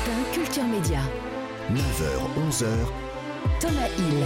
matin, Culture Média. 9h, 11h. Thomas Hill.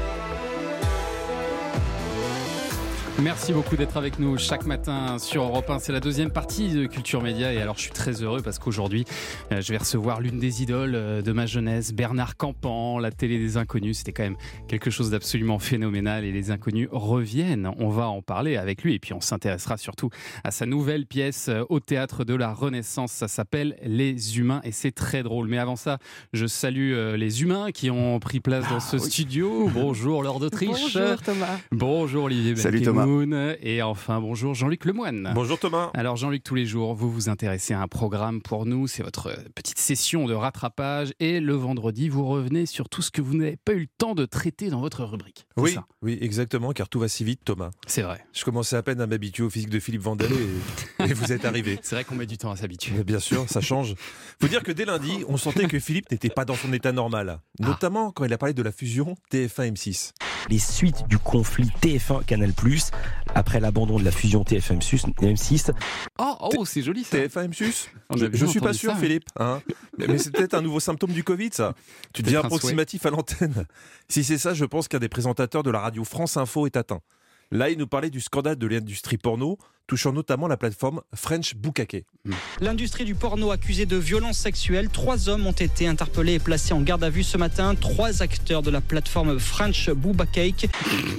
Merci beaucoup d'être avec nous chaque matin sur Europe 1. C'est la deuxième partie de Culture Média et alors je suis très heureux parce qu'aujourd'hui je vais recevoir l'une des idoles de ma jeunesse, Bernard Campan, la télé des Inconnus. C'était quand même quelque chose d'absolument phénoménal et les Inconnus reviennent. On va en parler avec lui et puis on s'intéressera surtout à sa nouvelle pièce au Théâtre de la Renaissance. Ça s'appelle Les Humains et c'est très drôle. Mais avant ça, je salue les humains qui ont pris place dans ce studio. Bonjour Laure d'Autriche. Bonjour Thomas. Bonjour Olivier Ben. Salut Thomas. Et enfin, bonjour Jean-Luc Lemoine. Bonjour Thomas. Alors Jean-Luc, tous les jours, vous vous intéressez à un programme pour nous, c'est votre petite session de rattrapage et le vendredi, vous revenez sur tout ce que vous n'avez pas eu le temps de traiter dans votre rubrique. C'est Oui, ça. oui, exactement, car tout va si vite Thomas. C'est vrai. Je commençais à peine à m'habituer au physique de Philippe Vandel et vous êtes arrivé. C'est vrai qu'on met du temps à s'habituer. Mais bien sûr, ça change. Faut dire que dès lundi, on sentait que Philippe n'était pas dans son état normal. Notamment quand il a parlé de la fusion TF1-M6. Les suites du conflit TF1-Canal+, après l'abandon de la fusion TF1-M6. Oh, c'est joli ça. TF1-M6 On Je avait je jamais suis pas entendu sûr ça, Philippe. Hein. Mais c'est peut-être un nouveau symptôme du Covid ça. Tu deviens Peut-être un approximatif à l'antenne. Si c'est ça, je pense qu'un des présentateurs de la radio France Info est atteint. Là, il nous parlait du scandale de l'industrie porno, touchant notamment la plateforme French Bukake. L'industrie du porno accusée de violences sexuelles. 3 hommes ont été interpellés et placés en garde à vue ce matin. 3 acteurs de la plateforme French Bukake.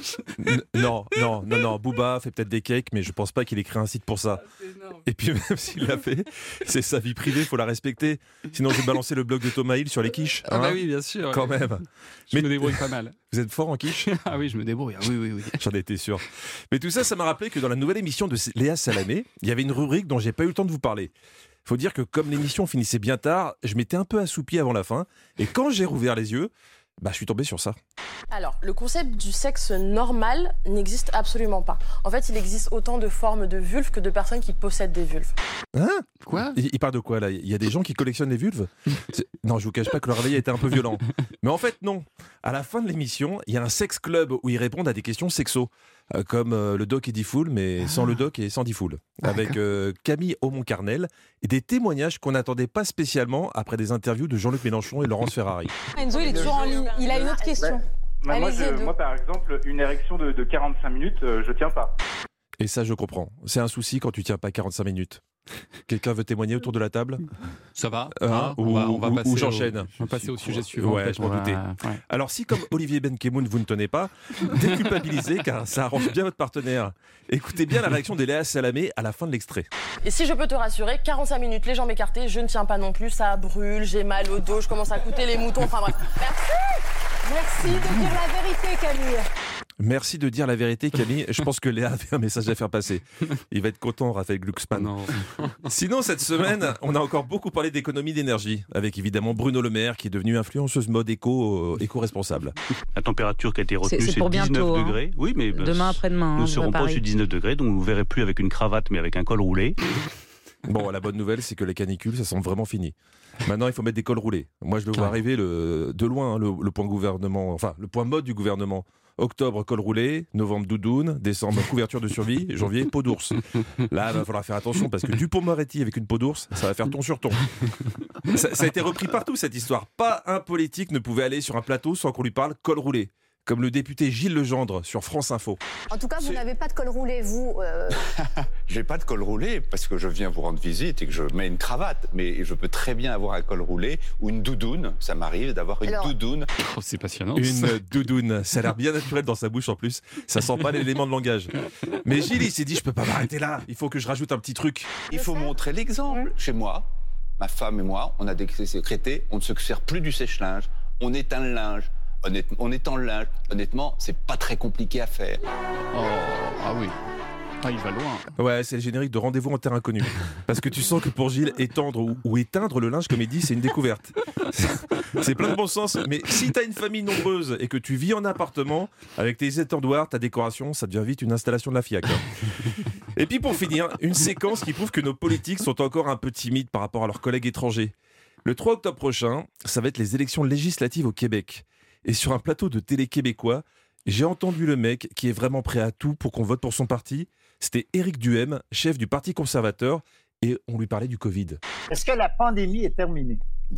Non, Booba fait peut-être des cakes, mais je pense pas qu'il ait créé un site pour ça. Et puis même s'il l'a fait, c'est sa vie privée, faut la respecter. Sinon, je vais balancer le blog de Thomas Hill sur les quiches. Ah bah hein. oui, bien sûr. Quand même. Je me débrouille pas mal. Vous êtes fort en quiche? Ah oui, je me débrouille. Ah oui. J'en étais sûr. Mais tout ça, ça m'a rappelé que dans la nouvelle émission de Léa Salamé, il y avait une rubrique dont j'ai pas eu le temps de vous parler. Faut dire que comme l'émission finissait bien tard, je m'étais un peu assoupi avant la fin. Et quand j'ai rouvert les yeux, je suis tombé sur ça. Alors, le concept du sexe normal n'existe absolument pas. En fait, il existe autant de formes de vulves que de personnes qui possèdent des vulves. Hein? Quoi? Il parle de quoi là? Il y a des gens qui collectionnent les vulves? Non, je vous cache pas que le réveil a été un peu violent. Mais en fait, non. À la fin de l'émission, il y a un sex club où ils répondent à des questions sexo. Comme le doc Eddie Fool, mais sans le doc et sans Eddie Fool. Avec Camille Aumont-Carnel et des témoignages qu'on n'attendait pas spécialement après des interviews de Jean-Luc Mélenchon et Laurence Ferrari. Enzo, il est toujours en ligne. Il a une autre question. Moi, par exemple, une érection de 45 minutes, je tiens pas. Et ça, je comprends. C'est un souci quand tu tiens pas 45 minutes. Quelqu'un veut témoigner autour de la table? Ça va? On va passer j'enchaîne. On va passer au sujet suivant. Ouais, je m'en doutais. Ouais. Alors si, comme Olivier Benkemoun, vous ne tenez pas, déculpabilisez car ça arrange bien votre partenaire. Écoutez bien la réaction de Léa Salamé à la fin de l'extrait. Et si je peux te rassurer, 45 minutes, les jambes écartées, je ne tiens pas non plus, ça brûle, j'ai mal au dos, je commence à coûter les moutons, enfin bref. Merci de dire la vérité, Camille. Merci de dire la vérité, Camille. Je pense que Léa avait un message à faire passer. Il va être content, Raphaël Glucksmann. Non. Sinon, cette semaine, on a encore beaucoup parlé d'économie d'énergie, avec évidemment Bruno Le Maire, qui est devenu influenceuse mode éco-responsable. La température qui a été retenue, C'est c'est pour 19 bientôt, degrés. Oui, mais Demain, après-demain. nous ne serons pas au-dessus de 19 degrés, donc vous ne verrez plus avec une cravate, mais avec un col roulé. Bon, la bonne nouvelle, c'est que les canicules, ça semble vraiment fini. Maintenant, il faut mettre des cols roulés. Moi, je le vois arriver de loin, hein, le point gouvernement, enfin, le point mode du gouvernement. Octobre, col roulé, novembre, doudoune, décembre, couverture de survie, janvier, peau d'ours. Là, il va falloir faire attention parce que Dupond-Moretti avec une peau d'ours, ça va faire ton sur ton. Ça a été repris partout, cette histoire. Pas un politique ne pouvait aller sur un plateau sans qu'on lui parle col roulé. Comme le député Gilles Legendre sur France Info. En tout cas, vous n'avez pas de col roulé, vous. J'ai pas de col roulé parce que je viens vous rendre visite et que je mets une cravate. Mais je peux très bien avoir un col roulé ou une doudoune. Ça m'arrive d'avoir une doudoune. Oh, c'est passionnant. Une doudoune. Ça a l'air bien naturel dans sa bouche en plus. Ça sent pas l'élément de langage. Mais Gilles, il s'est dit, je peux pas m'arrêter là. Il faut que je rajoute un petit truc. Il faut montrer l'exemple. Chez moi, ma femme et moi, on a décrété, on ne se sert plus du sèche-linge. On éteint le linge. On étend le linge. Honnêtement, c'est pas très compliqué à faire. Oh, ah oui. Ah, il va loin. Ouais, c'est le générique de Rendez-vous en terre inconnue. Parce que tu sens que pour Gilles, étendre ou éteindre le linge, comme il dit, c'est une découverte. C'est plein de bon sens. Mais si t'as une famille nombreuse et que tu vis en appartement, avec tes étendoirs, ta décoration, ça devient vite une installation de la FIAC. Et puis pour finir, une séquence qui prouve que nos politiques sont encore un peu timides par rapport à leurs collègues étrangers. Le 3 octobre prochain, ça va être les élections législatives au Québec. Et sur un plateau de télé québécois, j'ai entendu le mec qui est vraiment prêt à tout pour qu'on vote pour son parti. C'était Éric Duhem, chef du Parti conservateur, et on lui parlait du Covid. Est-ce que la pandémie est terminée?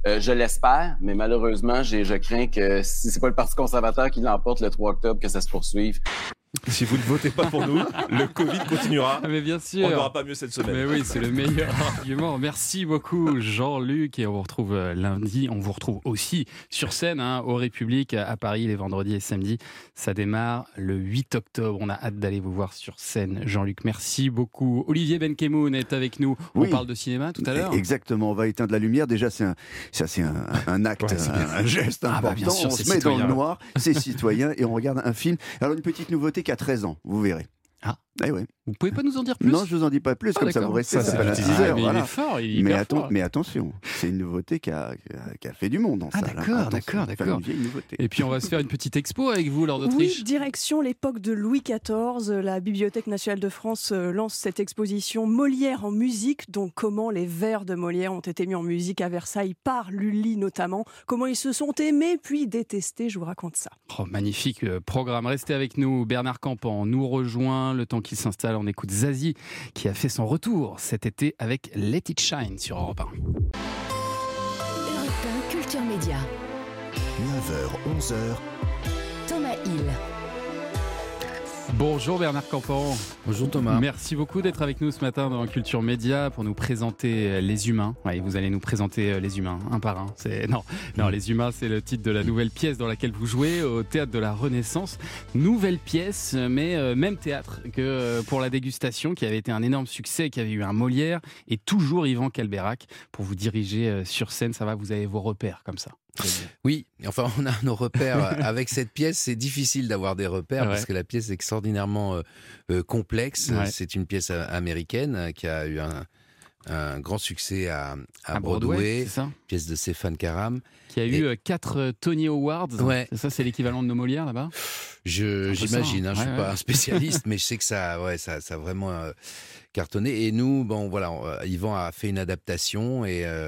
Je l'espère, mais malheureusement, je crains que si c'est pas le Parti conservateur qui l'emporte le 3 octobre, que ça se poursuive. Si vous ne votez pas pour nous, le Covid continuera. Mais bien sûr. On n'aura pas mieux cette semaine. Mais oui, c'est le meilleur argument. Merci beaucoup Jean-Luc et on vous retrouve lundi. On vous retrouve aussi sur scène au République à Paris les vendredis et samedis. Ça démarre le 8 octobre. On a hâte d'aller vous voir sur scène. Jean-Luc, merci beaucoup. Olivier Benkemoun est avec nous. Oui. On parle de cinéma tout à l'heure. Exactement, on va éteindre la lumière. Déjà, c'est un acte, un geste important. Bien sûr, on se met dans le noir, c'est citoyen et on regarde un film. Alors une petite nouveauté qui a 13 ans, vous verrez. Ah. Ouais. Vous pouvez pas nous en dire plus? Non, je vous en dis pas plus, comme ça vous restez. Ça s'appelle un teaser. Il est fort, il est hyper fort. Mais attention, c'est une nouveauté qui a fait du monde en salle. D'accord. Une vieille nouveauté. Et puis on va se faire une petite expo avec vous lors d'Autriche. Oui, direction l'époque de Louis XIV. La Bibliothèque nationale de France lance cette exposition Molière en musique, donc comment les vers de Molière ont été mis en musique à Versailles par Lully notamment, comment ils se sont aimés puis détestés, je vous raconte ça. Oh, magnifique programme, restez avec nous. Bernard Campan nous rejoint, le temps qu'il s'installe, on écoute Zazie qui a fait son retour cet été avec Let It Shine sur Europe 1. Europe 1 Culture Média. 9h, 11h. Thomas Hill. Bonjour Bernard Campan. Bonjour Thomas. Merci beaucoup d'être avec nous ce matin dans Culture Média pour nous présenter Les Humains. Oui, vous allez nous présenter Les Humains, un par un. Non, Les Humains, c'est le titre de la nouvelle pièce dans laquelle vous jouez au Théâtre de la Renaissance. Nouvelle pièce, mais même théâtre que pour la dégustation, qui avait été un énorme succès, qui avait eu un Molière, et toujours Yvan Calberac pour vous diriger sur scène. Ça va, vous avez vos repères comme ça. Oui, enfin on a nos repères. Avec cette pièce, c'est difficile d'avoir des repères parce que la pièce est extraordinairement complexe. Ouais. C'est une pièce américaine qui a eu un grand succet à Broadway, c'est ça, pièce de Stéphane Karam. Qui a eu 4 Tony Awards. Ouais. C'est ça, c'est l'équivalent de nos Molières là-bas. J'imagine, je suis pas un spécialiste, mais je sais que ça a vraiment cartonné. Et nous, Yvan a fait une adaptation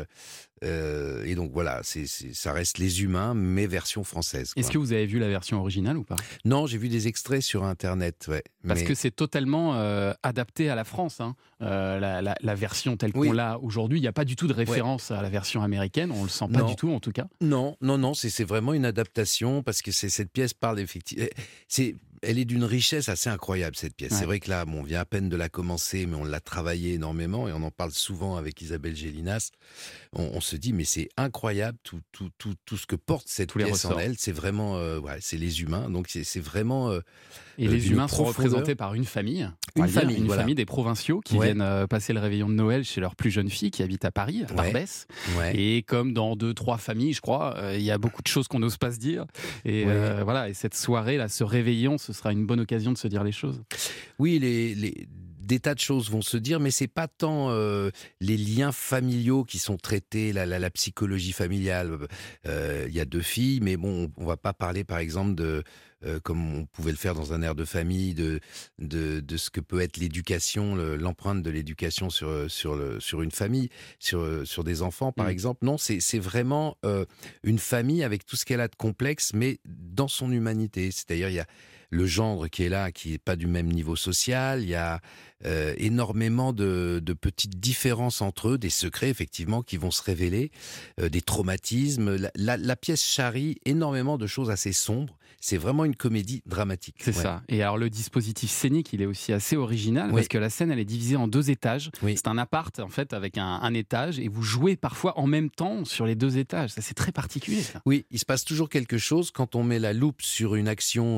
et donc voilà, ça reste Les Humains, mais version française. Est-ce que vous avez vu la version originale ou pas? Non, j'ai vu des extraits sur Internet. Ouais, parce que c'est totalement adapté à la France. La version telle qu'on l'a aujourd'hui, il n'y a pas du tout de référence à la version américaine. On le sent pas du tout, en tout cas. Non, c'est vraiment une adaptation parce que cette pièce parle effectivement. Elle est d'une richesse assez incroyable, cette pièce. Ouais. C'est vrai que là, on vient à peine de la commencer, mais on l'a travaillée énormément et on en parle souvent avec Isabelle Gélinas. On se dit, mais c'est incroyable tout ce que porte cette pièce en elle. C'est vraiment, c'est Les Humains. Donc c'est vraiment. Et Les Humains sont représentés par une famille. Une famille des provinciaux qui viennent passer le réveillon de Noël chez leur plus jeune fille qui habite à Paris, à Barbès. Ouais. Et comme dans 2-3 familles, je crois, il y a beaucoup de choses qu'on n'ose pas se dire. Et et cette soirée, là, ce réveillon, ce sera une bonne occasion de se dire les choses. Oui, des tas de choses vont se dire, mais c'est pas tant les liens familiaux qui sont traités, la psychologie familiale. Il y a 2 filles, mais bon, on va pas parler, par exemple, de comme on pouvait le faire dans un air de famille, de ce que peut être l'éducation, l'empreinte de l'éducation sur une famille, sur des enfants, par exemple. Non, c'est vraiment une famille avec tout ce qu'elle a de complexe, mais dans son humanité. C'est-à-dire, il y a le gendre qui est là, qui n'est pas du même niveau social. Il y a énormément de petites différences entre eux, des secrets, effectivement, qui vont se révéler, des traumatismes. La pièce charrie énormément de choses assez sombres. C'est vraiment une comédie dramatique. C'est ça. Et alors, le dispositif scénique, il est aussi assez original, parce que la scène, elle est divisée en 2 étages. Oui. C'est un appart, en fait, avec un étage, et vous jouez parfois en même temps sur les 2 étages. Ça, c'est très particulier, ça. Oui, il se passe toujours quelque chose quand on met la loupe sur une action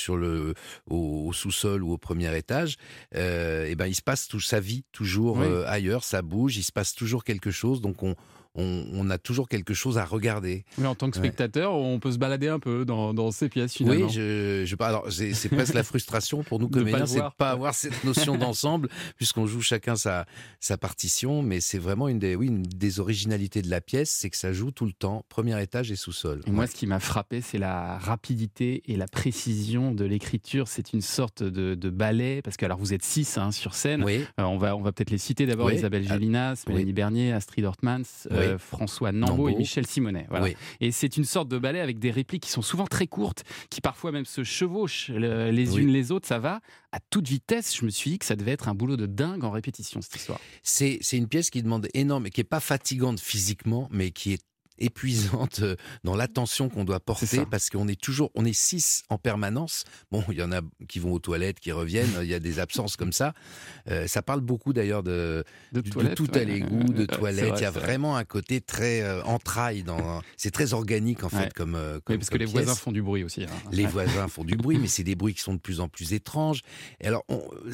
au sous-sol ou au premier étage. Il se passe toute sa vie toujours ailleurs, ça bouge, il se passe toujours quelque chose, donc on a toujours quelque chose à regarder. Oui, en tant que spectateur, on peut se balader un peu dans ces pièces finalement. Oui, alors c'est presque la frustration pour nous comédiens, c'est de ne pas avoir cette notion d'ensemble, puisqu'on joue chacun sa partition, mais c'est vraiment une des originalités de la pièce, c'est que ça joue tout le temps, premier étage et sous-sol. Et moi, ce qui m'a frappé, c'est la rapidité et la précision de l'écriture. C'est une sorte de ballet, parce que alors vous êtes 6 sur scène. Oui. On va peut-être les citer d'abord, Isabelle Gélinas, Mélanie Bernier, Astrid Hortmans, François Nambeau et Michel Simonet. Voilà. Oui. Et c'est une sorte de ballet avec des répliques qui sont souvent très courtes, qui parfois même se chevauchent les unes les autres. Ça va à toute vitesse. Je me suis dit que ça devait être un boulot de dingue en répétition, cette histoire. C'est une pièce qui demande énormément, qui n'est pas fatigante physiquement, mais qui est épuisante dans l'attention qu'on doit porter parce qu'on est 6 en permanence. Bon, il y en a qui vont aux toilettes, qui reviennent, il y a des absences comme ça. Ça parle beaucoup d'ailleurs de tout à l'égout, de toilettes. Il y a vraiment un côté très entraille. C'est très organique en fait comme parce que les voisins font du bruit aussi. Les voisins font du bruit, mais c'est des bruits qui sont de plus en plus étranges. Et alors,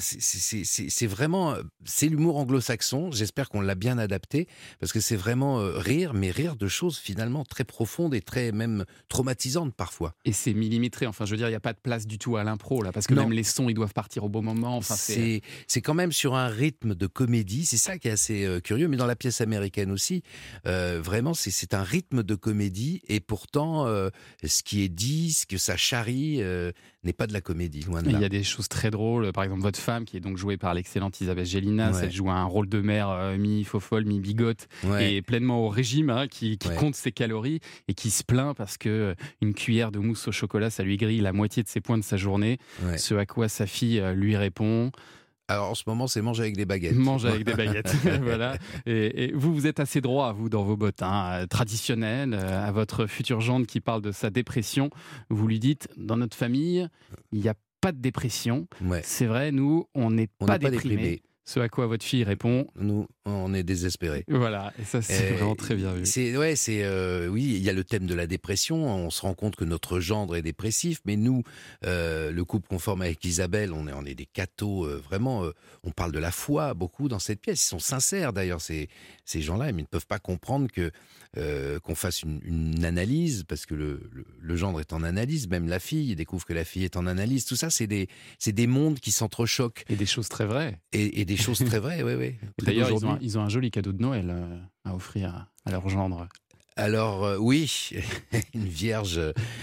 c'est vraiment... C'est l'humour anglo-saxon. J'espère qu'on l'a bien adapté parce que c'est vraiment rire, mais rire de choses finalement très profondes et très même traumatisantes parfois. Et c'est millimétré. Enfin, je veux dire, il n'y a pas de place du tout à l'impro là, parce que même les sons, ils doivent partir au bon moment. Enfin, c'est quand même sur un rythme de comédie. C'est ça qui est assez curieux. Mais dans la pièce américaine aussi, vraiment, c'est un rythme de comédie. Et pourtant, ce qui est dit, ce que ça charrie, n'est pas de la comédie, loin de là. Il y a des choses très drôles. Par exemple, votre femme, qui est donc jouée par l'excellente Isabelle Gélinas, elle joue un rôle de mère mi-fofolle, mi-bigote, et pleinement au régime, qui compte ses calories et qui se plaint parce que une cuillère de mousse au chocolat, ça lui grille la moitié de ses points de sa journée. Ce à quoi sa fille lui répond... Alors en ce moment, c'est manger avec des baguettes. Manger avec des baguettes, voilà. Et vous êtes assez droit, vous, dans vos bottes, traditionnelles. À votre future gendre qui parle de sa dépression, vous lui dites, dans notre famille, il n'y a pas de dépression. C'est vrai, nous, on n'est pas déprimés. Ce à quoi votre fille répond, nous, on est désespérés. Voilà, et ça, c'est vraiment très bien vu. Oui, il y a le thème de la dépression. On se rend compte que notre gendre est dépressif, mais nous, le couple qu'on forme avec Isabelle, on est des cathos, vraiment. On parle de la foi beaucoup dans cette pièce. Ils sont sincères d'ailleurs, ces gens-là, mais ils ne peuvent pas comprendre qu'on fasse une analyse, parce que le gendre est en analyse, même la fille découvre que la fille est en analyse. Tout ça, c'est des mondes qui s'entrechoquent. Et des choses très vraies. Et des choses très vraies, oui. D'ailleurs, ils ont un joli cadeau de Noël à offrir à leur gendre. Alors, oui, une vierge,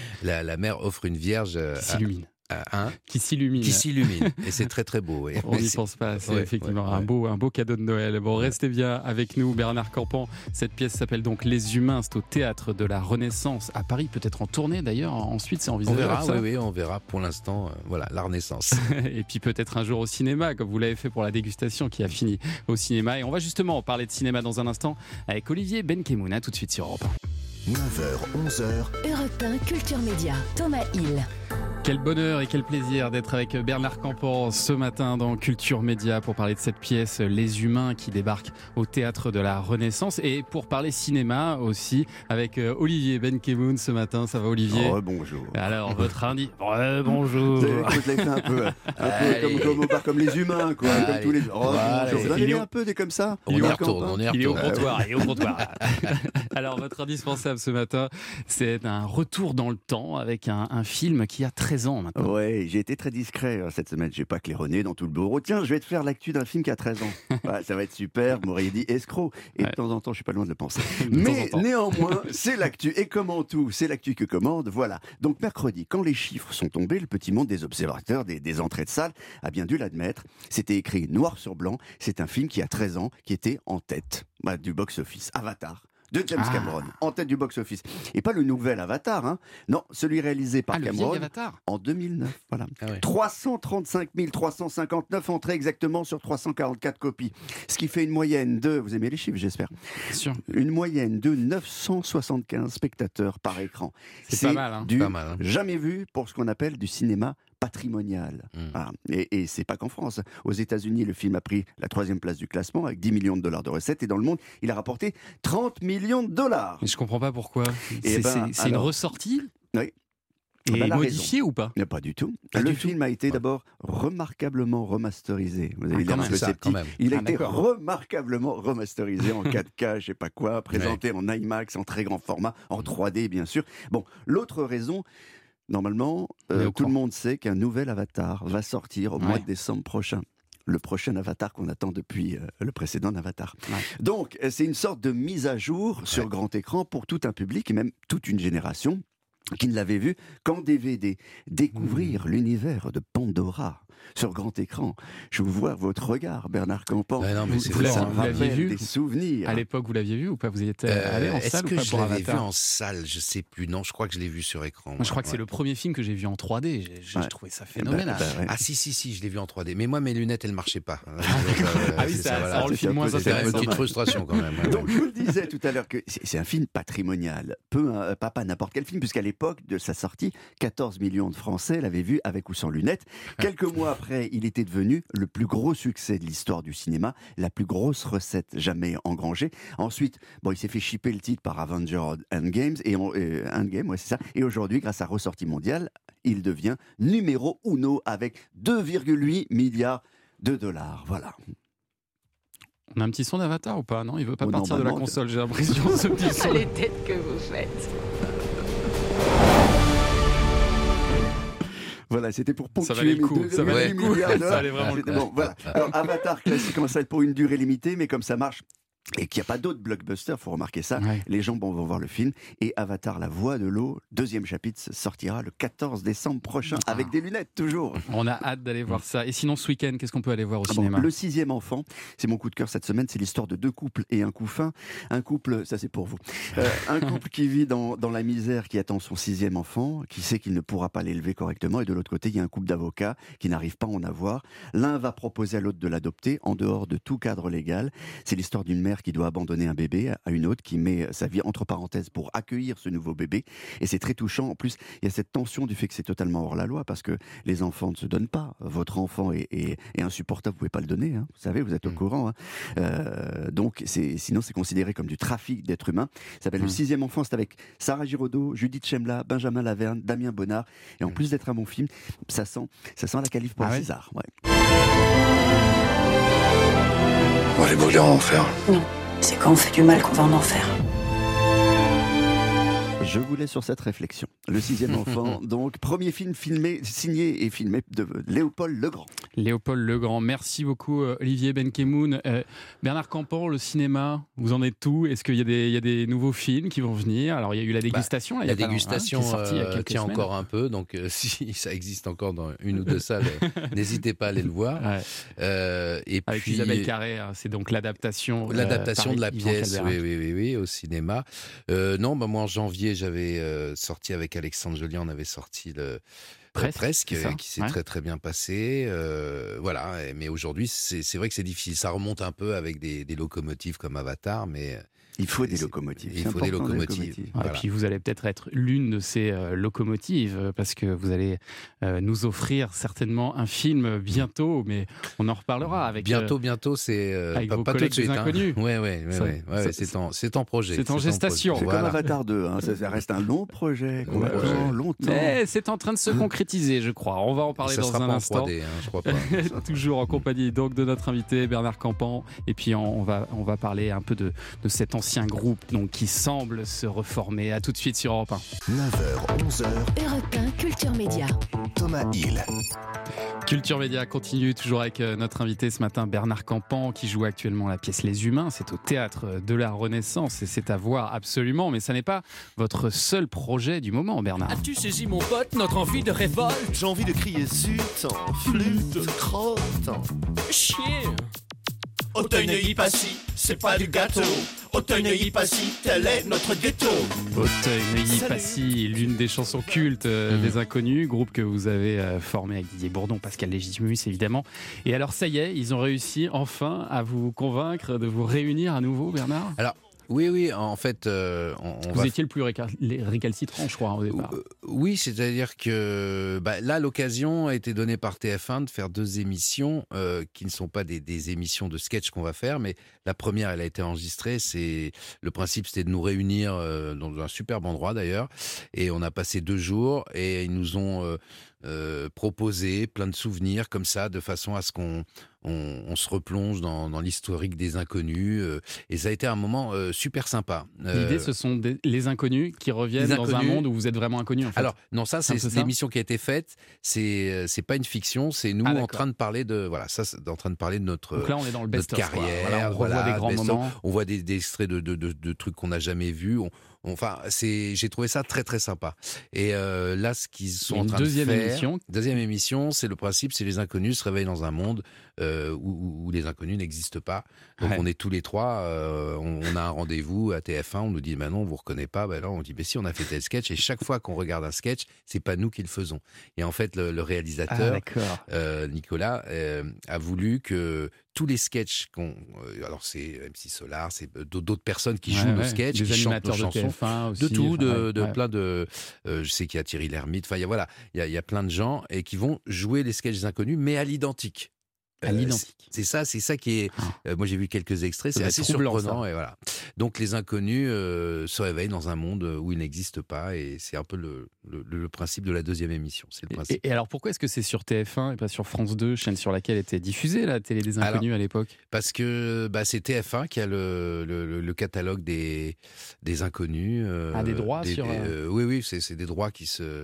la mère offre une vierge... qui s'illumine. Qui s'illumine. Et c'est très très beau. Oui. On n'y pense pas. C'est effectivement un beau cadeau de Noël. Bon, restez bien avec nous, Bernard Campan. Cette pièce s'appelle donc Les Humains. C'est au Théâtre de la Renaissance à Paris, peut-être en tournée d'ailleurs. Ensuite, c'est envisagé. On verra. On verra. Pour l'instant, la Renaissance. Et puis peut-être un jour au cinéma, comme vous l'avez fait pour la dégustation qui a fini au cinéma. Et on va justement parler de cinéma dans un instant avec Olivier Benkemoun. À tout de suite sur Europe 1. 9h, 11h. Europe 1 Culture Média. Thomas Hill. Quel bonheur et quel plaisir d'être avec Bernard Campan ce matin dans Culture Média pour parler de cette pièce Les Humains qui débarque au Théâtre de la Renaissance, et pour parler cinéma aussi avec Olivier Benkemoun ce matin. Ça va, Olivier? Bonjour. Alors, votre indice. Bonjour. Vous l'avez fait un peu comme au bar, comme les humains, quoi. Comme tous les... bonjour. Vous avez un peu des comme ça. On y retourne. Il est au comptoir. Alors, votre indispensable ce matin, c'est un retour dans le temps avec un film qui a 13 ans maintenant. Ouais, j'ai été très discret cette semaine. J'ai pas claironné dans tout le bureau. Tiens, je vais te faire l'actu d'un film qui a 13 ans. Ça va être super. Vous m'auriez dit escroc. Et de temps en temps, je suis pas loin de le penser. Mais néanmoins, c'est l'actu. Et comment tout, c'est l'actu que commande. Voilà. Donc mercredi, quand les chiffres sont tombés, le petit monde des observateurs, des entrées de salle, a bien dû l'admettre. C'était écrit noir sur blanc. C'est un film qui a 13 ans, qui était en tête du box-office. Avatar. De James Cameron, en tête du box-office. Et pas le nouvel Avatar, non, celui réalisé par Cameron en 2009. Voilà. 335 359 entrées exactement sur 344 copies. Ce qui fait une moyenne de, vous aimez les chiffres j'espère, une moyenne de 975 spectateurs par écran. C'est pas mal, du jamais vu pour ce qu'on appelle du cinéma patrimonial. Voilà. Et c'est pas qu'en France. Aux États-Unis, le film a pris la 3e place du classement avec 10 millions de dollars de recettes, et dans le monde, il a rapporté 30 millions de dollars. Mais je comprends pas pourquoi. C'est une ressortie ? Oui. Et modifié ou pas ? Pas du tout. Le film a été d'abord remarquablement remasterisé. Vous avez l'air un peu sceptique. Il a été remarquablement remasterisé en 4K, je sais pas quoi, présenté en IMAX, en très grand format, en 3D bien sûr. Bon, l'autre raison... Normalement, tout le monde sait qu'un nouvel Avatar va sortir au mois de décembre prochain. Le prochain Avatar qu'on attend depuis le précédent Avatar. Donc, c'est une sorte de mise à jour sur grand écran pour tout un public et même toute une génération. qui ne l'avait vu qu'en DVD. Découvrir l'univers de Pandora sur grand écran. Je vous vois votre regard, Bernard Campan. Non, mais c'est vous l'aviez vu des souvenirs. À l'époque, vous l'aviez vu ou pas? Vous y êtes allé en salle ou pas Est-ce que je pour l'avais vu Avatar? en salle? Je sais plus. Non, je crois que je l'ai vu sur écran. Moi, je crois que c'est le premier film que j'ai vu en 3D. J'ai trouvé ça phénoménal. Ah si, je l'ai vu en 3D. Mais moi, mes lunettes, elles marchaient pas. Ah oui, ça rend le film moins C'était une intéressant. petite frustration quand même. Donc je vous le disais tout à l'heure que c'est un film patrimonial, pas n'importe quel film, puisqu'à l'époque de sa sortie, 14 millions de Français l'avaient vu avec ou sans lunettes. Quelques mois après, il était devenu le plus gros succès de l'histoire du cinéma, la plus grosse recette jamais engrangée. Ensuite, il s'est fait shipper le titre par Avengers Endgame, c'est ça. Et aujourd'hui, grâce à ressortie mondiale, il devient numéro uno avec 2,8 milliards de dollars. Voilà. On a un petit son d'Avatar ou pas? Non, il veut pas Oh, partir de la normalement, console, j'ai l'impression, ce petit son. Les têtes que vous faites. Voilà, c'était pour ponctuer Ça valait le mes coup, 2,8 milliards de ça valait vraiment le C'était coup. bon, voilà. Alors, Avatar classique en salle pour une durée limitée, mais comme ça marche et qu'il n'y a pas d'autres blockbusters, faut remarquer ça, les gens vont voir le film. Et Avatar, la voix de l'eau, deuxième chapitre, sortira le 14 décembre prochain, avec des lunettes, toujours. On a hâte d'aller voir ça. Et sinon, ce week-end, qu'est-ce qu'on peut aller voir au cinéma? Le 6e enfant, c'est mon coup de cœur cette semaine, c'est l'histoire de deux couples et un couffin. Un couple, ça c'est pour vous, un couple qui vit dans la misère, qui attend son 6e enfant, qui sait qu'il ne pourra pas l'élever correctement, et de l'autre côté, il y a un couple d'avocats qui n'arrivent pas à en avoir. L'un va proposer à l'autre de l'adopter, en dehors de tout cadre légal. C'est l'histoire d'une mère qui doit abandonner un bébé à une autre, qui met sa vie entre parenthèses pour accueillir ce nouveau bébé. Et c'est très touchant. En plus, il y a cette tension du fait que c'est totalement hors la loi, parce que les enfants ne se donnent pas. Votre enfant est insupportable, vous pouvez pas le donner. Vous savez, vous êtes au courant. Donc, sinon, c'est considéré comme du trafic d'êtres humains. Ça s'appelle Le 6e enfant. C'est avec Sarah Giraudot, Judith Chemla, Benjamin Laverne, Damien Bonnard. Et en plus d'être un bon film, ça sent la qualif pour César. Ouais. On va les brûler en enfer. Non, c'est quand on fait du mal qu'on va en enfer. Je vous laisse sur cette réflexion. Le 6e enfant, donc, premier film signé et filmé de Léopold Legrand. Léopold Legrand, merci beaucoup Olivier Benkemoun. Bernard Campan, le cinéma, vous en êtes où? Est-ce qu'il y a des nouveaux films qui vont venir? Alors il y a eu la dégustation. La dégustation qui est sortie il y a quelques tient semaines. encore un peu, donc si ça existe encore dans une ou deux salles, n'hésitez pas à aller le voir. Et avec puis, Isabelle Carré, c'est donc l'adaptation. L'adaptation de la par Yvan pièce, Calvert. oui, au cinéma. Non, moi en janvier, j'avais sorti avec Alexandre Jolien, on avait sorti le Presque, qui s'est très très bien passé. Voilà, mais aujourd'hui, c'est vrai que c'est difficile. Ça remonte un peu avec des locomotives comme Avatar, mais... Il faut des locomotives. Il faut des locomotives. Voilà. Et puis vous allez peut-être être l'une de ces locomotives, parce que vous allez nous offrir certainement un film bientôt, mais on en reparlera avec. Bientôt, c'est avec pas vos tout de collègues suite. inconnus. Ouais, c'est en projet. C'est en gestation. C'est comme Avatar 2, ça reste un long projet. Longtemps. Mais c'est en train de se concrétiser, je crois. On va en parler ça dans sera un pas instant. En 3D, je crois pas. Toujours en compagnie donc de notre invité Bernard Campan, et puis on va parler un peu de cet ancien groupe donc qui semble se reformer. À tout de suite sur Europe 1. 9h, 11h. Europe 1, Culture Média. Thomas Hill. Culture Média continue toujours avec notre invité ce matin, Bernard Campan, qui joue actuellement la pièce Les Humains. C'est au Théâtre de la Renaissance et c'est à voir absolument. Mais ça n'est pas votre seul projet du moment, Bernard. As-tu saisi, mon pote, notre envie de révolte? J'ai envie de crier zut, flûte, crotte, chier. Auteuil-Neuilly-Passy, c'est pas du gâteau. Auteuil-Neuilly-Passy, tel est notre ghetto. Auteuil-Neuilly-Passy, l'une des chansons cultes des Inconnus, groupe que vous avez formé avec Didier Bourdon, Pascal Légitimus évidemment. Et alors ça y est, ils ont réussi enfin à vous convaincre de vous réunir à nouveau, Bernard? Alors, oui, en fait... vous étiez le plus récalcitrant, je crois, au départ. Oui, c'est-à-dire que là, l'occasion a été donnée par TF1 de faire 2 émissions qui ne sont pas des émissions de sketch qu'on va faire, mais la première, elle a été enregistrée. Le principe, c'était de nous réunir dans un superbe endroit, d'ailleurs, et on a passé 2 jours, et ils nous ont proposer plein de souvenirs comme ça, de façon à ce qu'on se replonge dans l'historique des inconnus. Et ça a été un moment super sympa. L'idée, ce sont les inconnus qui reviennent dans un monde où vous êtes vraiment inconnus, en fait. Alors, non, ça, c'est l'émission qui a été faite. C'est pas une fiction, c'est nous en train de parler de... Voilà, ça, c'est en train de parler de notre, donc là, on est dans le best-of, carrière. Voilà, on revoit des grands moments. On voit des extraits de trucs qu'on n'a jamais vus. Enfin, j'ai trouvé ça très très sympa. Et là, ce qu'ils sont en train de faire, deuxième émission, c'est le principe, c'est les inconnus se réveillent dans un monde où les inconnus n'existent pas. Donc on est tous les trois, on a un rendez-vous à TF1, on nous dit non, on vous reconnaît pas. Ben là, on dit si, on a fait tel sketch. Et chaque fois qu'on regarde un sketch, c'est pas nous qui le faisons. Et en fait, le réalisateur, Nicolas, a voulu que tous les sketchs alors c'est MC Solar, c'est d'autres personnes qui jouent nos sketchs, des qui chantent nos chansons, TF1 aussi, de tout, plein de. Je sais qu'il y a Thierry Lhermitte. Enfin, il y a plein de gens et qui vont jouer les sketchs inconnus, mais à l'identique. C'est ça qui est. Moi, j'ai vu quelques extraits, c'est assez surprenant. Et voilà. Donc, les inconnus se réveillent dans un monde où ils n'existent pas, et c'est un peu le principe de la deuxième émission. C'est le principe. Et alors, pourquoi est-ce que c'est sur TF1 et pas sur France 2, chaîne sur laquelle était diffusée la télé des inconnus à l'époque? Parce que c'est TF1 qui a le catalogue des inconnus. Des droits sur. Oui, c'est des droits qui se.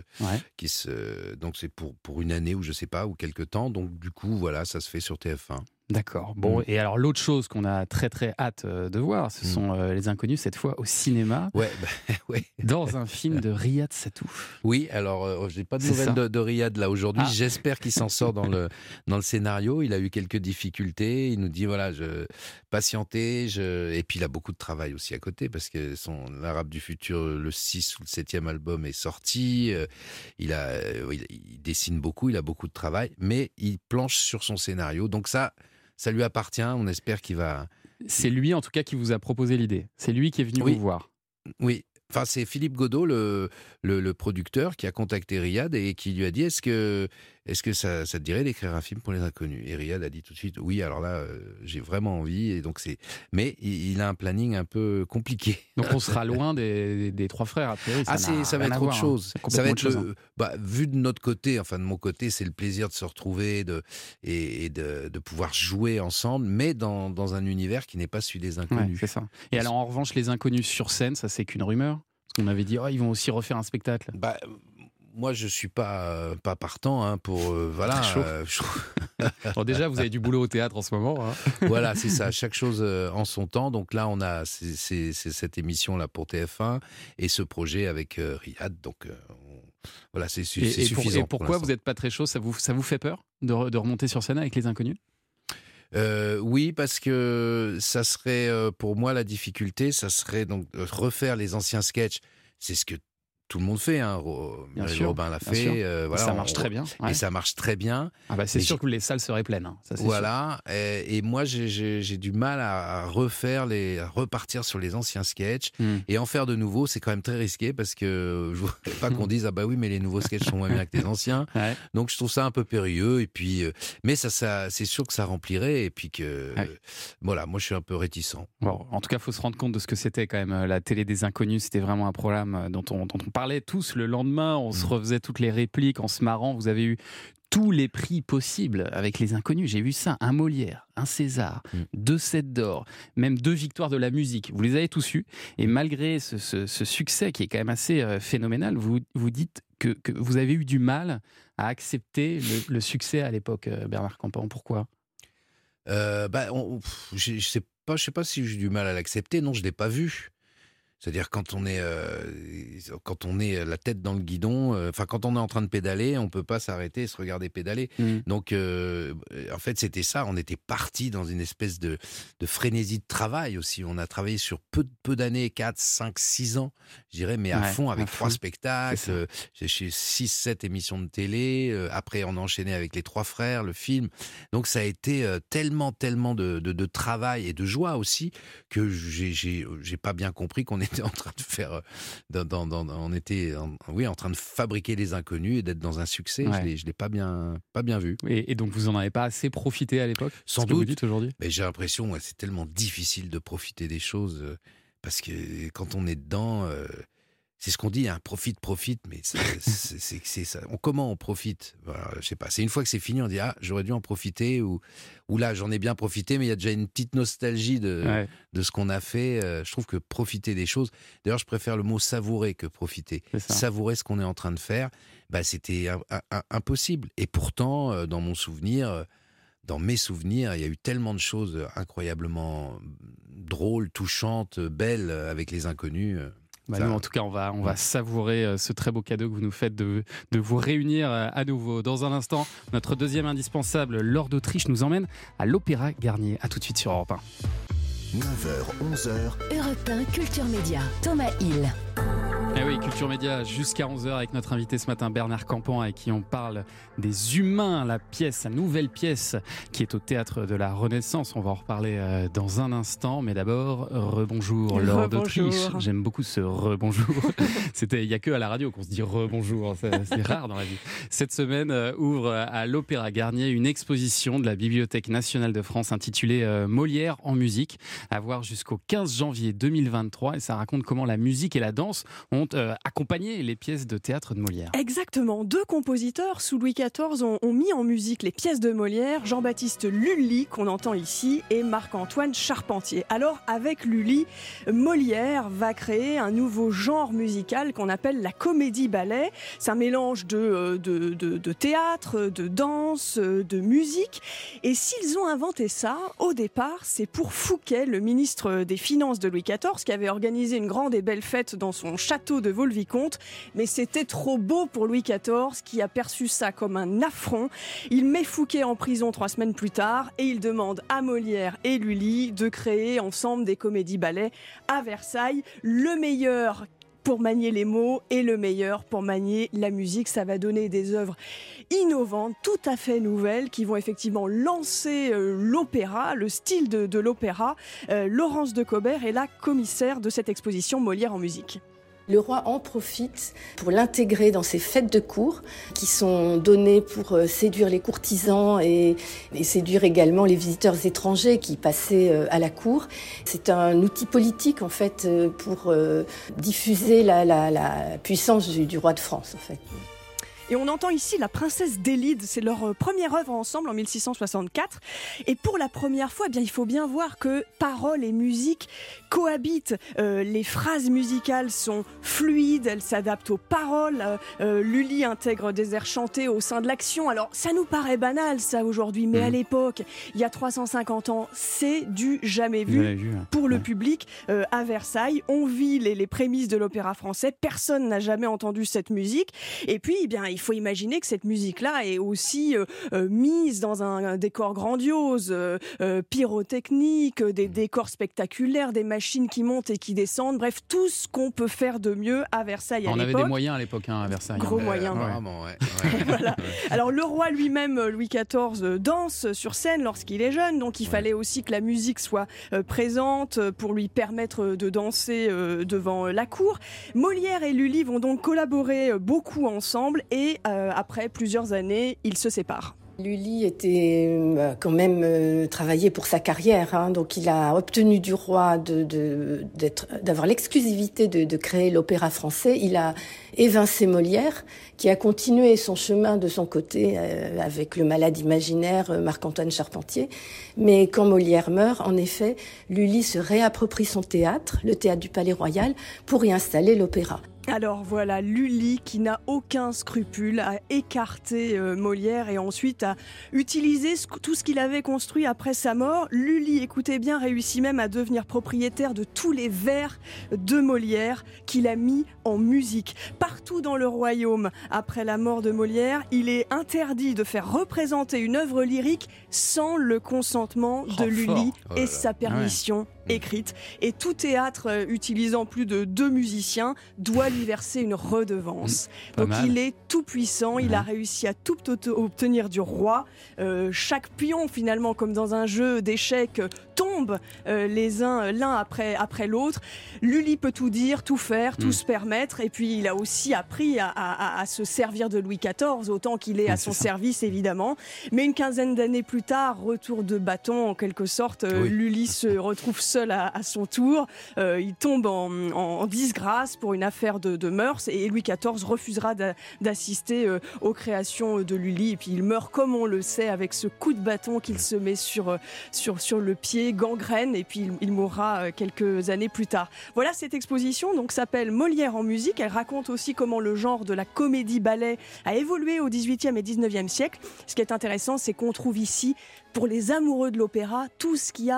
Donc, c'est pour une année ou je sais pas, ou quelques temps. Donc, du coup, voilà, ça se fait sur TF1. D'accord. Bon, et alors l'autre chose qu'on a très très hâte de voir, ce sont les inconnus, cette fois au cinéma, dans un film de Riyad Satouf. Oui, alors j'ai pas de nouvelles de Riyad là aujourd'hui. J'espère qu'il s'en sort dans le scénario. Il a eu quelques difficultés. Il nous dit patienter. Et puis il a beaucoup de travail aussi à côté, parce que l'Arabe du futur, le 6 ou le 7e album est sorti. Il dessine beaucoup, il a beaucoup de travail, mais il planche sur son scénario. Donc ça lui appartient, on espère qu'il va... C'est lui en tout cas qui vous a proposé l'idée. C'est lui qui est venu vous voir. Oui, enfin c'est Philippe Godot, le producteur, qui a contacté Riyad et qui lui a dit est-ce que ça te dirait d'écrire un film pour les inconnus? Et Riyad a dit tout de suite oui, alors là j'ai vraiment envie. Et donc mais il a un planning un peu compliqué. Donc on sera loin des trois frères, a priori. Ça va être autre chose. Ça va être vu de notre côté, enfin de mon côté, c'est le plaisir de se retrouver et de pouvoir jouer ensemble, mais dans un univers qui n'est pas celui des inconnus. Ouais, c'est ça. Et alors en revanche, les inconnus sur scène, ça c'est qu'une rumeur? Parce qu'on avait dit ils vont aussi refaire un spectacle. Moi, je suis pas partant pour Bon, déjà, vous avez du boulot au théâtre en ce moment. Voilà, c'est ça. Chaque chose en son temps. Donc là, on a c'est cette émission là pour TF1 et ce projet avec Riyad. Donc voilà, c'est suffisant. Et pourquoi vous n'êtes pas très chaud? Ça vous fait peur de remonter sur scène avec les inconnus? Oui, parce que ça serait pour moi la difficulté, ça serait donc refaire les anciens sketchs. C'est ce que tout le monde fait, Robin l'a fait. Ça marche très bien. Et ça marche très bien. C'est sûr que les salles seraient pleines. Ça, voilà. Et moi, j'ai du mal à repartir sur les anciens sketchs et en faire de nouveaux. C'est quand même très risqué, parce que je ne voudrais pas qu'on dise oui, mais les nouveaux sketchs sont moins bien que les anciens. Donc je trouve ça un peu périlleux. Et puis, mais ça, c'est sûr que ça remplirait. Et puis voilà, moi je suis un peu réticent. Bon, en tout cas, il faut se rendre compte de ce que c'était quand même la télé des inconnus. C'était vraiment un programme dont on parlait tous le lendemain, on se refaisait toutes les répliques en se marrant. Vous avez eu tous les prix possibles avec les inconnus. J'ai vu ça, un Molière, un César, 2 Sets d'or, même 2 victoires de la musique. Vous les avez tous eus. Et malgré ce succès qui est quand même assez phénoménal, vous dites que vous avez eu du mal à accepter le succès à l'époque, Bernard Campan. Pourquoi? Je sais pas si j'ai eu du mal à l'accepter. Non, je l'ai pas vu. C'est-à-dire quand on est la tête dans le guidon, quand on est en train de pédaler, on peut pas s'arrêter et se regarder pédaler. Donc en fait c'était ça, on était parti dans une espèce de frénésie de travail aussi. On a travaillé sur peu d'années, 4, 5, 6 ans, je dirais, mais à fond, avec 3 spectacles, 6, 7 émissions de télé, après on a enchaîné avec les 3 frères, le film. Donc ça a été tellement de travail et de joie aussi, que j'ai pas bien compris qu'on était en train de faire, on était en train de fabriquer les inconnus et d'être dans un succès. Je l'ai pas bien vu. Et donc vous en avez pas assez profité à l'époque? Sans doute. Que vous dites aujourd'hui? Mais j'ai l'impression, c'est tellement difficile de profiter des choses, parce que quand on est dedans, C'est ce qu'on dit, hein, profite, mais c'est ça. Comment on profite? Voilà, je sais pas. C'est une fois que c'est fini, on dit j'aurais dû en profiter ou là j'en ai bien profité, mais il y a déjà une petite nostalgie de ce qu'on a fait. Je trouve que profiter des choses. D'ailleurs, je préfère le mot savourer que profiter. Savourer ce qu'on est en train de faire, c'était impossible. Et pourtant, dans mes souvenirs, il y a eu tellement de choses incroyablement drôles, touchantes, belles avec les inconnus. Nous, en tout cas, on va savourer ce très beau cadeau que vous nous faites de vous réunir à nouveau. Dans un instant, notre deuxième indispensable, Laure d'Autriche, nous emmène à l'Opéra Garnier. À tout de suite sur Europe 1. 9h, 11h. Europe 1, Culture Média. Thomas Hill. Eh oui, Culture Média jusqu'à 11h avec notre invité ce matin, Bernard Campan, avec qui on parle des Humains, la nouvelle pièce qui est au Théâtre de la Renaissance. On va en reparler dans un instant, mais d'abord, rebonjour Laure d'Autriche. J'aime beaucoup ce rebonjour. Il n'y a que à la radio qu'on se dit rebonjour, c'est rare dans la vie. Cette semaine ouvre à l'Opéra Garnier une exposition de la Bibliothèque nationale de France intitulée Molière en musique, à voir jusqu'au 15 janvier 2023, et ça raconte comment la musique et la danse ont accompagné les pièces de théâtre de Molière. Exactement, 2 compositeurs sous Louis XIV ont mis en musique les pièces de Molière, Jean-Baptiste Lully, qu'on entend ici, et Marc-Antoine Charpentier. Alors, avec Lully, Molière va créer un nouveau genre musical qu'on appelle la comédie-ballet. C'est un mélange de théâtre, de danse, de musique. Et s'ils ont inventé ça, au départ, c'est pour Fouquet, le ministre des Finances de Louis XIV, qui avait organisé une grande et belle fête dans son château de Vaux-le-Vicomte, mais c'était trop beau pour Louis XIV qui a perçu ça comme un affront. Il met Fouquet en prison 3 semaines plus tard et il demande à Molière et Lully de créer ensemble des comédies-ballets à Versailles. Le meilleur pour manier les mots et le meilleur pour manier la musique. Ça va donner des œuvres innovantes, tout à fait nouvelles, qui vont effectivement lancer l'opéra, le style de l'opéra. Laurence de Cobert est la commissaire de cette exposition Molière en musique. Le roi en profite pour l'intégrer dans ses fêtes de cour qui sont données pour séduire les courtisans et séduire également les visiteurs étrangers qui passaient à la cour. C'est un outil politique en fait pour diffuser la puissance du roi de France en fait. Et on entend ici la princesse d'Élide, c'est leur première œuvre ensemble en 1664. Et pour la première fois, il faut bien voir que paroles et musique cohabitent. Les phrases musicales sont fluides, elles s'adaptent aux paroles. Lully intègre des airs chantés au sein de l'action. Alors ça nous paraît banal ça aujourd'hui, mais à l'époque, il y a 350 ans, c'est du jamais vu pour le public. À Versailles, on vit les prémices de l'opéra français. Personne n'a jamais entendu cette musique. Et puis, il faut imaginer que cette musique-là est aussi mise dans un décor grandiose, pyrotechnique, des décors spectaculaires, des machines qui montent et qui descendent. Bref, tout ce qu'on peut faire de mieux à Versailles à l'époque. On avait des moyens à l'époque à Versailles. Gros moyens. Vraiment, ouais. Voilà. Alors le roi lui-même, Louis XIV, danse sur scène lorsqu'il est jeune, donc il fallait aussi que la musique soit présente pour lui permettre de danser devant la cour. Molière et Lully vont donc collaborer beaucoup ensemble et après plusieurs années, ils se séparent. Lully était quand même travaillé pour sa carrière, donc il a obtenu du roi d'avoir l'exclusivité de créer l'opéra français. Il a évincé Molière, qui a continué son chemin de son côté avec le malade imaginaire Marc-Antoine Charpentier. Mais quand Molière meurt, en effet, Lully se réapproprie son théâtre, le théâtre du Palais Royal, pour y installer l'opéra. Alors voilà, Lully qui n'a aucun scrupule à écarter Molière et ensuite à utiliser tout ce qu'il avait construit après sa mort. Lully, écoutez bien, réussit même à devenir propriétaire de tous les vers de Molière qu'il a mis en musique. Partout dans le royaume, après la mort de Molière, il est interdit de faire représenter une œuvre lyrique sans le consentement de Lully et sa permission écrite. Et tout théâtre utilisant plus de 2 musiciens doit lui verser une redevance. Donc il est tout puissant, il a réussi à tout obtenir du roi. Chaque pion finalement, comme dans un jeu d'échecs, tombe l'un après l'autre. Lully peut tout dire, tout faire, tout se permettre. Et puis il a aussi appris à se servir de Louis XIV autant qu'il est à son service évidemment. Mais une quinzaine d'années plus tard, retour de bâton en quelque sorte, Lully se retrouve seul seul à son tour. Il tombe en disgrâce pour une affaire de mœurs et Louis XIV refusera d'assister aux créations de Lully. Et puis il meurt, comme on le sait, avec ce coup de bâton qu'il se met sur le pied, gangrène, et puis il mourra quelques années plus tard. Voilà, cette exposition donc s'appelle Molière en musique. Elle raconte aussi comment le genre de la comédie-ballet a évolué au XVIIIe et XIXe siècle. Ce qui est intéressant, c'est qu'on trouve ici, pour les amoureux de l'opéra, tout ce qui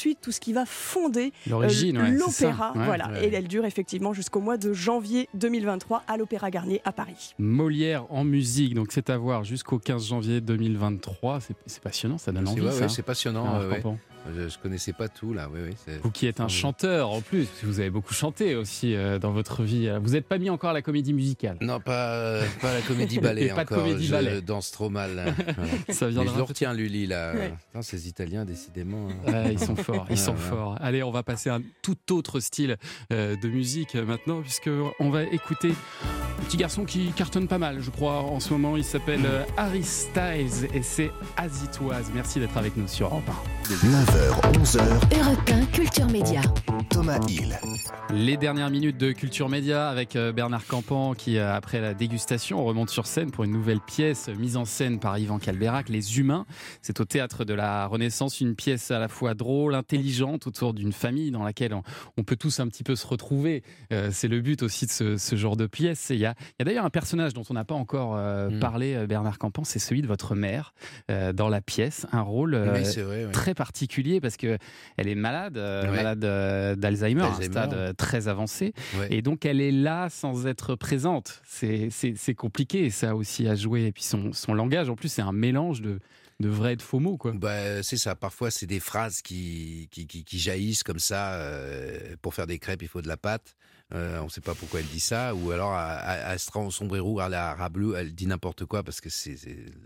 va fonder l'opéra. Et elle dure effectivement jusqu'au mois de janvier 2023 à l'Opéra Garnier à Paris. Molière en musique, donc c'est à voir jusqu'au 15 janvier 2023. C'est passionnant, ça donne envie. C'est passionnant. Je ne connaissais pas tout là. Vous qui êtes un chanteur en plus, vous avez beaucoup chanté aussi dans votre vie. Vous n'êtes pas mis encore à la comédie musicale? Non, pas la comédie ballet. Pas de comédie ballet. Je danse trop mal. Ça viendra. Mais je le retiens, Lully là. Putain, ces Italiens, décidément. Ils sont forts. Ils sont forts. Allez, on va passer à un tout autre style de musique maintenant, puisque on va écouter un petit garçon qui cartonne pas mal, je crois, en ce moment. Il s'appelle Harry Styles et c'est As It Was. Merci d'être avec nous sur Europe 1. 9h, 11h. Europe 1, Culture Média. Thomas Hill. Les dernières minutes de Culture Média avec Bernard Campan qui, après la dégustation, remonte sur scène pour une nouvelle pièce mise en scène par Yvan Calberac, Les Humains. C'est au Théâtre de la Renaissance, une pièce à la fois drôle, intelligente, autour d'une famille dans laquelle on peut tous un petit peu se retrouver. C'est le but aussi de ce genre de pièce. Il y a d'ailleurs un personnage dont on n'a pas encore parlé, Bernard Campan, c'est celui de votre mère dans la pièce. Un rôle très particulier parce qu'elle est malade d'Alzheimer, à un stade très avancé. Et donc elle est là sans être présente. C'est compliqué, ça aussi à jouer. Et puis son langage, en plus, c'est un mélange de vrais et de faux mots, quoi. C'est ça. Parfois, c'est des phrases qui jaillissent comme ça. Pour faire des crêpes, il faut de la pâte. On ne sait pas pourquoi elle dit ça. Ou alors, elle se rend au sombrero, à la rableu, elle dit n'importe quoi parce que c'est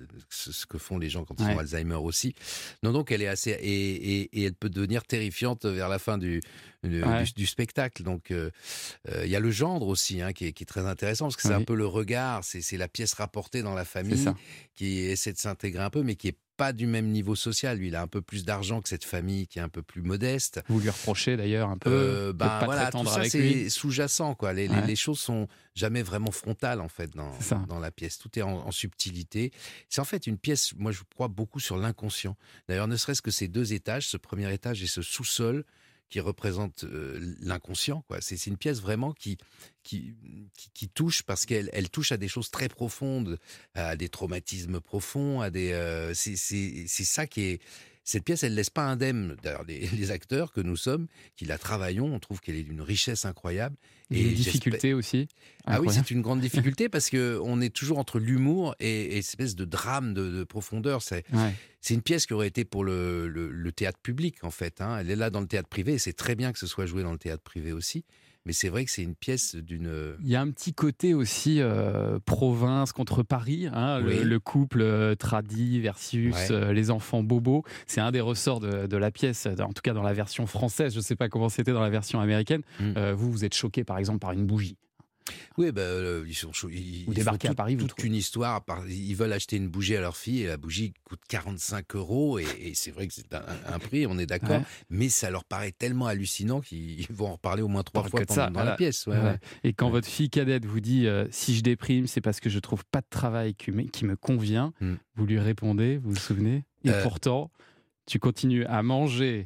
ce que font les gens quand ils ont Alzheimer aussi. Non, donc elle est assez... Et elle peut devenir terrifiante vers la fin du spectacle. Donc, il y a le gendre aussi qui est très intéressant parce que c'est un peu le regard, c'est la pièce rapportée dans la famille qui essaie de s'intégrer un peu, mais qui est pas du même niveau social. Lui, il a un peu plus d'argent que cette famille qui est un peu plus modeste. Vous lui reprochez d'ailleurs un peu tout ça, c'est sous-jacent, quoi. Les choses sont jamais vraiment frontales, en fait, dans la pièce. Tout est en subtilité. C'est en fait une pièce, moi, je crois beaucoup sur l'inconscient. D'ailleurs, ne serait-ce que ces deux étages, ce premier étage et ce sous-sol, qui représente l'inconscient, quoi. C'est une pièce vraiment qui touche parce qu'elle touche à des choses très profondes, à des traumatismes profonds, à des c'est ça qui est. Cette pièce, elle laisse pas indemne. D'ailleurs, les acteurs que nous sommes, qui la travaillons, on trouve qu'elle est d'une richesse incroyable. Et une difficulté aussi. Ah oui, c'est une grande difficulté parce que on est toujours entre l'humour et cette espèce de drame de profondeur. C'est une pièce qui aurait été pour le théâtre public, en fait. Elle est là dans le théâtre privé et c'est très bien que ce soit joué dans le théâtre privé aussi. Mais c'est vrai que c'est une pièce d'une... Il y a un petit côté aussi province contre Paris, le couple tradi versus les enfants bobos. C'est un des ressorts de la pièce, en tout cas dans la version française. Je ne sais pas comment c'était dans la version américaine. Vous êtes choqué par exemple par une bougie. Oui, ils sont chauds. Vous débarquez à Paris, toute une histoire. Ils veulent acheter une bougie à leur fille et la bougie coûte 45 € et c'est vrai que c'est un prix, on est d'accord. Mais ça leur paraît tellement hallucinant qu'ils vont en reparler au moins 3 fois dans la pièce. Et quand votre fille cadette vous dit si je déprime, c'est parce que je trouve pas de travail qui me convient, vous lui répondez, vous vous souvenez? Et pourtant, tu continues à manger.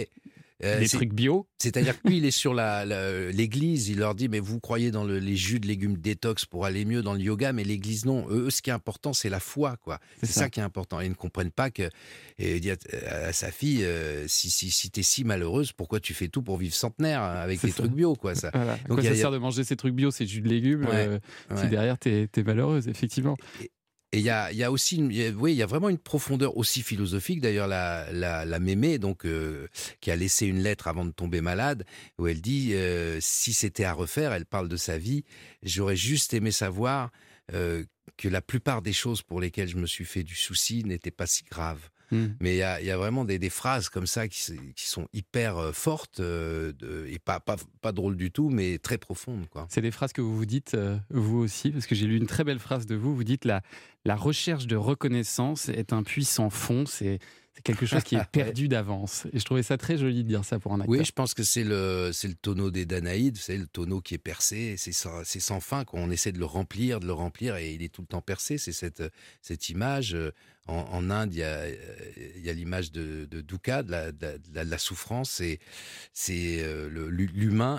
Des trucs bio. C'est-à-dire que lui, il est sur l'église, il leur dit, mais vous croyez dans les jus de légumes détox pour aller mieux dans le yoga, mais l'église, non. Eux, ce qui est important, c'est la foi, quoi. C'est ça qui est important. Et ils ne comprennent pas que, et il dit à sa fille, si t'es si malheureuse, pourquoi tu fais tout pour vivre centenaire avec des trucs bio, quoi, ça. Voilà. Donc, ça sert de manger ces trucs bio, ces jus de légumes, si derrière t'es malheureuse, effectivement. Et il y a aussi, il y a vraiment une profondeur aussi philosophique. D'ailleurs, la Mémé, donc, qui a laissé une lettre avant de tomber malade, où elle dit si c'était à refaire, elle parle de sa vie, j'aurais juste aimé savoir que la plupart des choses pour lesquelles je me suis fait du souci n'étaient pas si graves. Mais il y a vraiment des phrases comme ça qui sont hyper fortes et pas drôles du tout, mais très profondes, quoi. C'est des phrases que vous vous dites, vous aussi, parce que j'ai lu une très belle phrase de vous. Vous dites la recherche de reconnaissance est un puits sans fond. C'est quelque chose qui est perdu d'avance. Et je trouvais ça très joli de dire ça pour un acteur. Oui, je pense que c'est le tonneau des Danaïdes, c'est le tonneau qui est percé, c'est sans fin, qu'on essaie de le remplir, et il est tout le temps percé. C'est cette image. En Inde, il y a l'image de dukkha, de la souffrance. C'est l'humain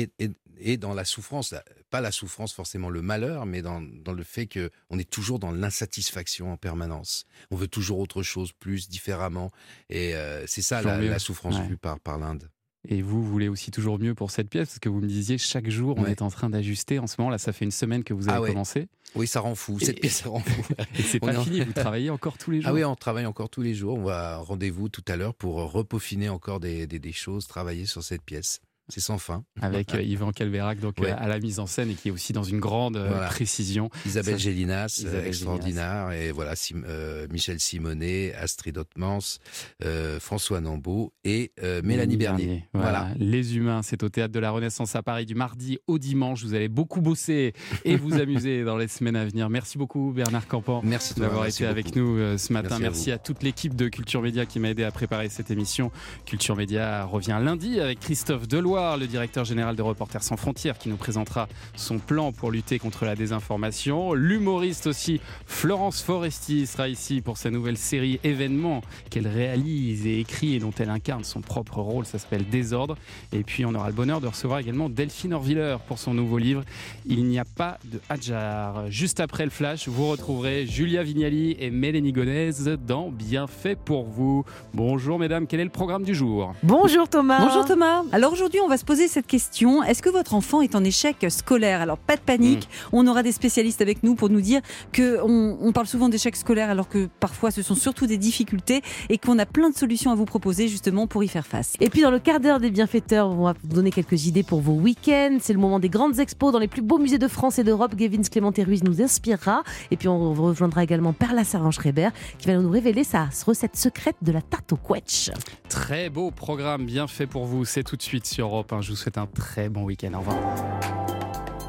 est dans la souffrance. Pas la souffrance forcément le malheur, mais dans le fait qu'on est toujours dans l'insatisfaction en permanence. On veut toujours autre chose, plus, différemment. Et c'est ça la souffrance vue par l'Inde. Et vous voulez aussi toujours mieux pour cette pièce, parce que vous me disiez, chaque jour, on est en train d'ajuster. En ce moment, là, ça fait une semaine que vous avez commencé. Oui, ça rend fou. Cette pièce, ça rend fou. Et c'est pas fini, vous travaillez encore tous les jours. Ah oui, on travaille encore tous les jours. On va rendez-vous tout à l'heure pour repeaufiner encore des choses, travailler sur cette pièce. C'est sans fin. Avec Yvan Calvérac à la mise en scène et qui est aussi dans une grande précision. Isabelle Gélinas, extraordinaire. Et voilà, Michel Simonet, Astrid Ottmans, François Nambeau et Mélanie Bernier. Voilà. Les Humains, c'est au Théâtre de la Renaissance à Paris du mardi au dimanche. Vous allez beaucoup bosser et vous amuser dans les semaines à venir. Merci beaucoup Bernard Campan d'avoir été avec nous ce matin. Merci à toute l'équipe de Culture Média qui m'a aidé à préparer cette émission. Culture Média revient lundi avec Christophe Deloire, le directeur général de Reporters sans frontières, qui nous présentera son plan pour lutter contre la désinformation. L'humoriste aussi, Florence Foresti, sera ici pour sa nouvelle série Événements qu'elle réalise et écrit et dont elle incarne son propre rôle. Ça s'appelle Désordre. Et puis on aura le bonheur de recevoir également Delphine Orviller pour son nouveau livre Il n'y a pas de Hadjar. Juste après le flash, vous retrouverez Julia Vignali et Mélanie Gonez dans Bien fait pour vous. Bonjour mesdames, quel est le programme du jour ? Bonjour Thomas. Bonjour Thomas. Alors aujourd'hui, on va se poser cette question. Est-ce que votre enfant est en échec scolaire ? Alors pas de panique, on aura des spécialistes avec nous pour nous dire qu'on parle souvent d'échec scolaire alors que parfois ce sont surtout des difficultés et qu'on a plein de solutions à vous proposer justement pour y faire face. Et puis dans le quart d'heure des bienfaiteurs, on va vous donner quelques idées pour vos week-ends. C'est le moment des grandes expos dans les plus beaux musées de France et d'Europe. Gavin Clément-Ruiz nous inspirera. Et puis on rejoindra également Perla Saran-Schreiber qui va nous révéler sa recette secrète de la tarte au quetch. Très beau programme bien fait pour vous. C'est tout de suite sur Europe 1. Je vous souhaite un très bon week-end. Au revoir.